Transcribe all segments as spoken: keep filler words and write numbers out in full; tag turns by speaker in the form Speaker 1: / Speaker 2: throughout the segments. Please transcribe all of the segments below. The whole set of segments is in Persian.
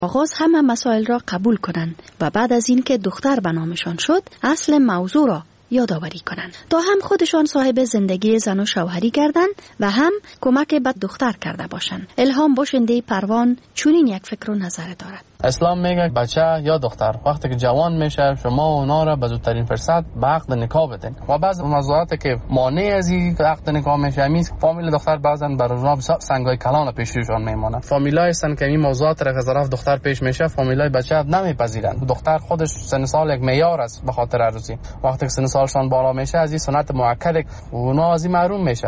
Speaker 1: آغاز همه مسائل را قبول کنند و بعد از این که دختر به نامشان شد اصل موضوع را یادآوری کنند تا هم خودشان صاحب زندگی زن و شوهری گردند و هم کمک به دختر کرده باشند. الهام باشنده پروان چنین یک فکر و نظر دارد.
Speaker 2: اسلام میگه بچه یا دختر وقتی که جوان میشه شما اونا را به زودترین فرصت به عقد نکاح بدین و بعض موضوعاتی که مانع از این عقد نکاح میشه همین فامیل دختر بعضن بر اونا سنگای کلان پیش روشان میمونه. فامیلای هستن که این موضوعات را که طرف دختر پیش میشه فامیلای بچه نمیپذیرن. دختر خودش سن سال یک معیار است به خاطر عروسی. وقتی که سن سالشان بالا میشه از این سنت مؤکد اونا از این محروم میشه.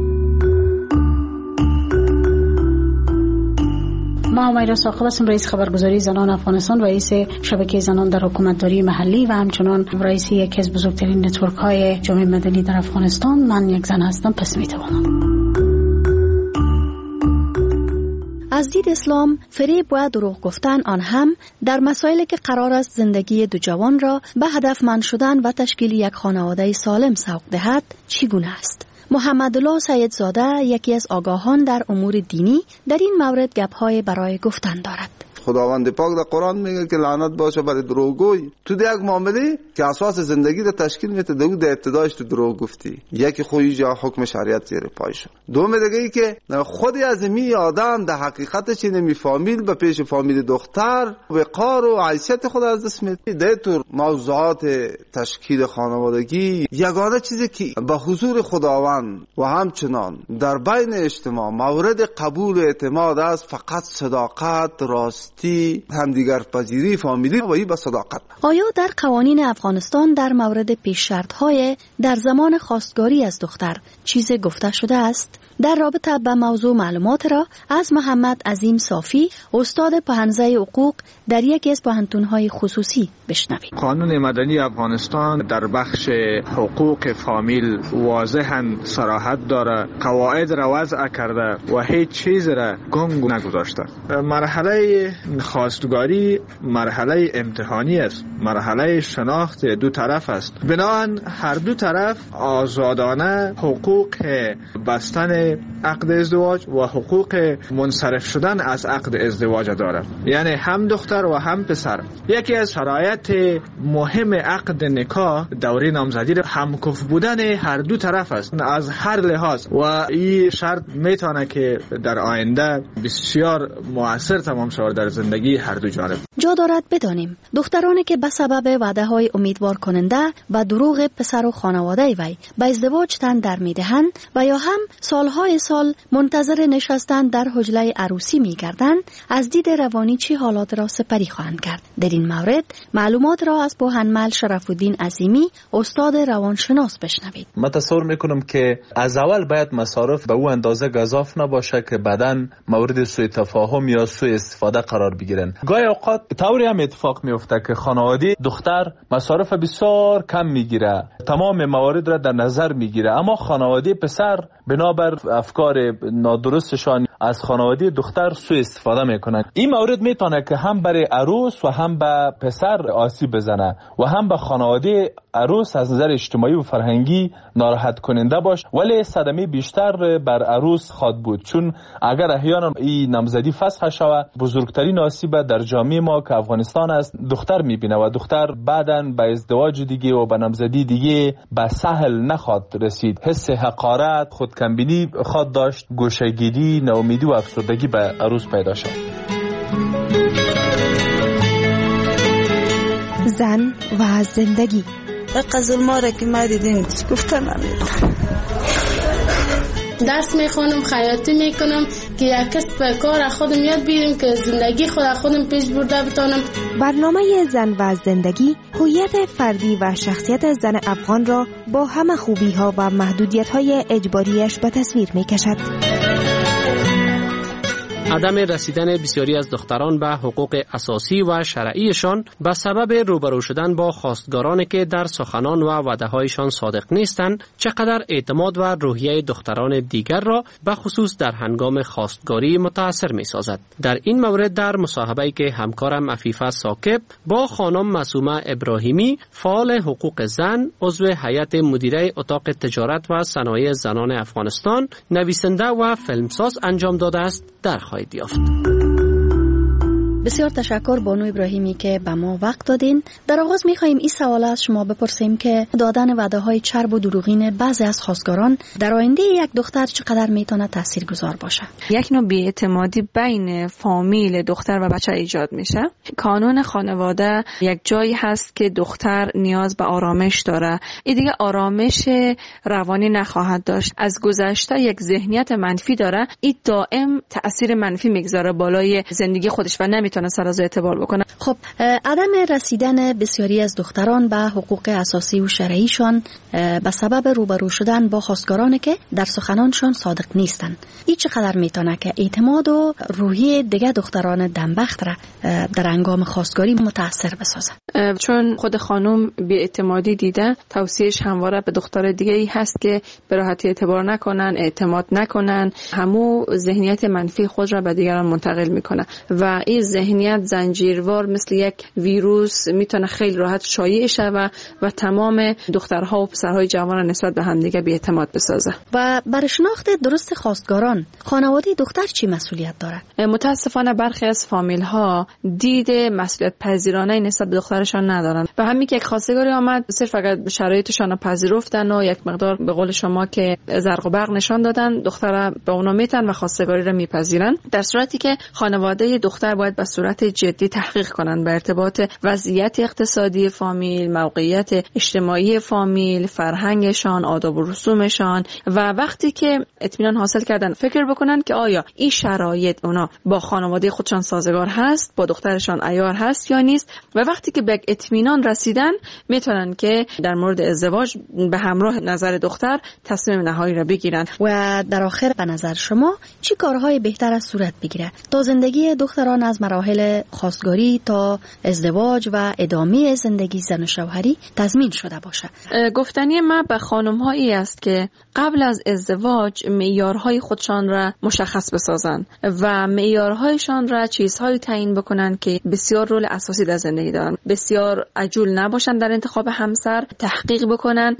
Speaker 3: ما امیرا ساقب هستم، رئیس خبرگزاری زنان افغانستان، رئیس شبکه زنان در حکومتداری محلی و همچنان رئیس یکی از بزرگترین نتورک های جامعه مدنی در افغانستان. من یک زن هستم، پس میتوانم.
Speaker 1: از دید اسلام فریب و دروغ گفتن آن هم در مسائلی که قرار است زندگی دو جوان را به هدفمند شدن و تشکیل یک خانواده سالم سوق دهد چگونه است؟ محمدالله سیدزاده یکی از آگاهان در امور دینی در این مورد گپ‌های برای گفتن دارد.
Speaker 4: خداوند پاک در قرآن میگه که لعنت باشه برای دروغگوی. تو در یک معامله که اساس زندگی در تشکیل میده دو در ابتدایش تو دروغ گفتی، یکی خویی جا حکم شریعت زیر پای شد. دوم دیگه ای که خودی از می آدم در حقیقت چی نمیفهمید به پیش فامیل دختر وقار و حیثیت خود از دست میده. در طور موضوعات تشکیل خانوادگی یگانه چیزی که به حضور خداوند و همچنان در بین اجتماع مورد قبول و اعتماد است فقط صداقت، راست همدیگر پذیری فامیلی و این با صداقت.
Speaker 1: آیا در قوانین افغانستان در مورد پیش شرط های در زمان خواستگاری از دختر چیزی گفته شده است؟ در رابطه با موضوع معلومات را از محمد عظیم صافی استاد پهنزه حقوق در یکی از پوهنتون‌های خصوصی بشنوید.
Speaker 5: قانون مدنی افغانستان در بخش حقوق فامیل واضحاً صراحت داره، قواعد را وضع کرده و هیچ چیز را گنگ نگذاشته. مرحله خواستگاری مرحله امتحانی است، مرحله شناخت دو طرف است. بنابراین هر دو طرف آزادانه حقوق بستن عقد ازدواج و حقوق منصرف شدن از عقد ازدواج داره، یعنی هم دختر و هم پسر. یکی از شرایط مهم عقد نکاح دوره نامزدی همکف بودن هر دو طرف است از هر لحاظ و این شرط میتونه که در آینده بسیار مؤثر تمام شود در زندگی هر دو جانب.
Speaker 1: جا دارد بدانیم دخترانی که به سبب وعده های امیدوار کننده و دروغ پسر و خانواده وی به ازدواج تن در میدهند و یا هم سالهای سال منتظر نشستن در حجله عروسی میگردند، از دید روانی چه حالات را سپری خواهند کرد؟ در این مورد معلومات را از پوهنمل شرف الدین عظیمی استاد روانشناس بشنوید.
Speaker 6: من تصور میکنم که از اول باید مصارف به او اندازه گزاف نباشه که بعداً مورد سوء تفاهم یا سوء استفاده قرار بگیرن. گاهی اوقات طوری هم اتفاق میفته که خانواده دختر مصارف بسیار کم میگیره، تمام موارد را در نظر میگیره، اما خانواده پسر بنابر افکار نادرستشان از خانواده دختر سوء استفاده میکنن. این مورد میتونه که هم برای عروس و هم به پسر آسیب بزنه و هم به خانواده عروس از نظر اجتماعی و فرهنگی ناراحت کننده باشه، ولی صدمه بیشتر بر عروس خواد بود، چون اگر احیانا این نامزدی فسخ شود بزرگترین آسیب در جامعه ما که افغانستان است دختر میبینه و دختر بعداً به ازدواج دیگه و به نامزدی دیگه به سهل نخواد رسید. حس حقارت، خودکمبینی خواد داشت، گوشه‌گیری، ناامیدی و افسردگی به عروس پیدا شد.
Speaker 7: زن و زندگی
Speaker 8: قزل ماره که ما دیدیم گفتن
Speaker 9: درس میخونم، خیاطی میکنم که یک کسب کار خودم یاد بگیرم که زندگی خود خودم پیش برده بتونم.
Speaker 7: برنامه زن و زندگی هویت فردی و شخصیت زن افغان را با همه خوبی ها و محدودیت های اجباریش به تصویر میکشد.
Speaker 10: عدم رسیدن بسیاری از دختران به حقوق اساسی و شرعیشان به سبب روبرو شدن با خواستگارانی که در سخنان و وعده‌هایشان صادق نیستند چقدر اعتماد و روحیه دختران دیگر را به خصوص در هنگام خواستگاری متاثر می‌سازد. در این مورد در مصاحبه‌ای که همکارم عفیفه ساکب با خانم معصومه ابراهیمی فعال حقوق زن عضو هیئت مدیره اتاق تجارت و صنایع زنان افغانستان نویسنده و فیلمساز انجام داده است در خواهید یافت.
Speaker 1: بسیار تشکر بانو ابراهیمی که به ما وقت دادین. در آغاز می‌خوایم این سوال از شما بپرسیم که دادن وعده‌های چرب و دروغین بعضی از خواستگاران در آینده یک دختر چقدر میتونه تاثیرگذار باشه؟
Speaker 11: یک نوع بی‌اعتمادی بین فامیل دختر و بچه ایجاد میشه. قانون خانواده یک جایی هست که دختر نیاز به آرامش داره. این دیگه آرامش روانی نخواهد داشت. از گذشته یک ذهنیت منفی داره. این دائم تأثیر منفی میگذاره بالای زندگی خودش و نمیتونه سر از اعتبار بکنه.
Speaker 1: خب عدم رسیدن بسیاری از دختران به حقوق اساسی و شرعیشان به سبب روبرو شدن با خواستگارانی که در سخنانشان صادق نیستند، این چقدر میتونه که اعتماد و روحیه دیگه دختران دنبخت را در هنگام خواستگاری متاثر بسازه؟
Speaker 11: چون خود خانم بی‌اعتمادی دیده، توصیهش همواره به دختر دیگه ای هست که به راحتی اعتبار نکنن، اعتماد نکنن، همو ذهنیت منفی خود را به دیگران منتقل میکنه و این ذهنیت زنجیروار مثل یک ویروس میتونه خیلی راحت شایع شود و تمام دخترها و پسرهای جوان نسبت به همدیگه بی‌اعتماد بسازه.
Speaker 1: و برای شناخت درست خواستگاران خانواده دختر چی مسئولیت داره؟
Speaker 11: متاسفانه برخی از فامیل ها دید مسئولیت پذیرانه نسبت به دخترشان ندارن و همین که یک خواستگاری آمد صرف اگر شرایطشان رو پذیرفتن و یک مقدار به قول شما که زرق و برق نشان دادن، دختر به اونا میتن و خواستگاری رو میپذیرن، در صورتی که خانواده دختر باید به صورت جدی تحقیق کنن به ارتباط وضعیت اقتصادی فامیل، موقعیت اجتماعی فامیل، فرهنگشان، آداب و رسومشان و وقتی که اطمینان حاصل کردن فکر بکنن که آیا این شرایط اونا با خانواده خودشان سازگار هست، با دخترشان عیار هست یا نیست و وقتی که به اطمینان رسیدن میتونن که در مورد ازدواج به همراه نظر دختر تصمیم نهایی را بگیرن.
Speaker 1: و در آخر به نظر شما چی کارهای بهتر از صورت بگیره تا زندگی دختران از مراحل خواستگاری تا ازدواج و ادامه زندگی زن و شوهری تضمین شده باشه؟
Speaker 11: گفتنی ما به خانم هایی است که قبل از ازدواج معیارهای خودشان را مشخص بسازن و معیارهایشان را چیزهایی تعیین بکنن که بسیار رول اساسی در زندگی دارن. بسیار عجول نباشن در انتخاب همسر، تحقیق بکنن.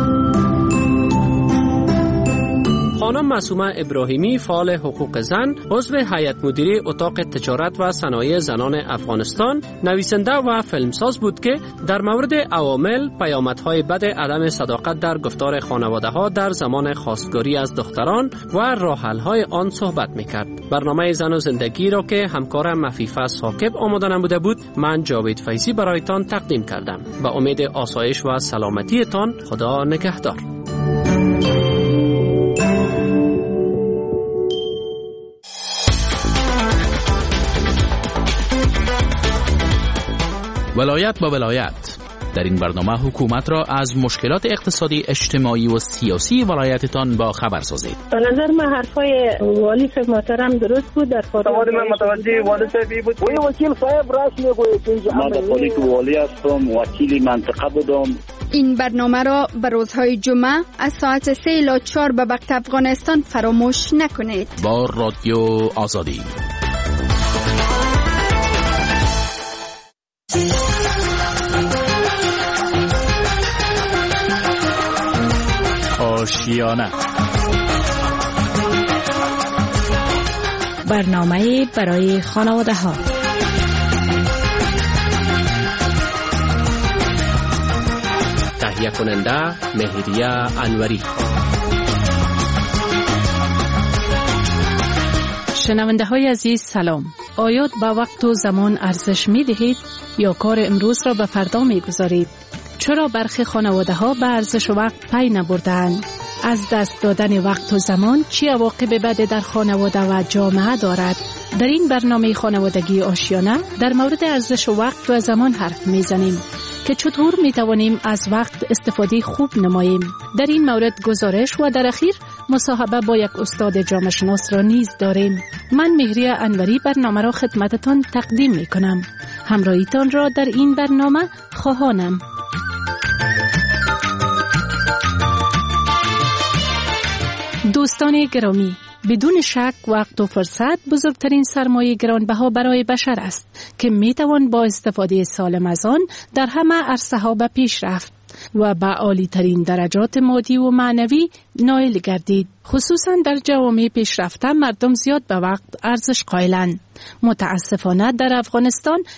Speaker 10: خانم معصومه ابراهیمی، فعال حقوق زن، عضو هیئت مدیره اتاق تجارت و صنایع زنان افغانستان، نویسنده و فیلمساز بود که در مورد عوامل، پیامدهای بد عدم صداقت در گفتار خانواده‌ها در زمان خواستگاری از دختران و راه‌حل‌های آن صحبت می‌کرد. برنامه زن و زندگی را که همکارم مفیفه ثاقب آماده نموده بود، من جاوید فیضی برایتان تقدیم کردم. با امید آسایش و سلامتیتان، خدا نگهدار.
Speaker 12: ولایت با ولایت. در این برنامه حکومت را از مشکلات اقتصادی، اجتماعی و سیاسی ولایتتان با خبر سازید.
Speaker 13: به نظر من حرفای والی صاحب محترم درست بود. در فارغ من متوجه والی صاحب بود. وی وکیل صاحب راست میگه که من در پلیس والی هستم، وکیل منطقه بودم.
Speaker 14: این برنامه را به روزهای جمعه از ساعت سه الی چهار به وقت افغانستان فراموش نکنید.
Speaker 12: با رادیو آزادی. آشیانه،
Speaker 15: برنامه برای خانواده ها.
Speaker 10: تهیه کننده مهریه انوری.
Speaker 15: شنونده های عزیز سلام. آیا به وقت و زمان ارزش می دهید یا کار امروز را به فردا می گذارید؟ چرا برخی خانواده ها به ارزش وقت پی نبردند؟ از دست دادن وقت و زمان چی عواقب بد در خانواده و جامعه دارد؟ در این برنامه خانوادگی آشیانه در مورد ارزش وقت و زمان حرف میزنیم که چطور میتوانیم از وقت استفاده خوب نماییم. در این مورد گزارش و در اخیر مصاحبه با یک استاد جامعه شناس را نیز داریم. من مهریه انوری برنامه را خدمتتان تقدیم میکنم. همراهیتان را در این برنامه خواهانم. دوستان گرامی، بدون شک وقت و فرصت بزرگترین سرمایه گرانبها برای بشر است که میتوان با استفاده سالم از آن در همه عرصه‌ها به پیش رفت. و به عالی ترین درجات مادی و معنوی نائل گردید. خصوصا در جوامع پیشرفته مردم زیاد به وقت ارزش قائلند. متاسفانه در افغانستان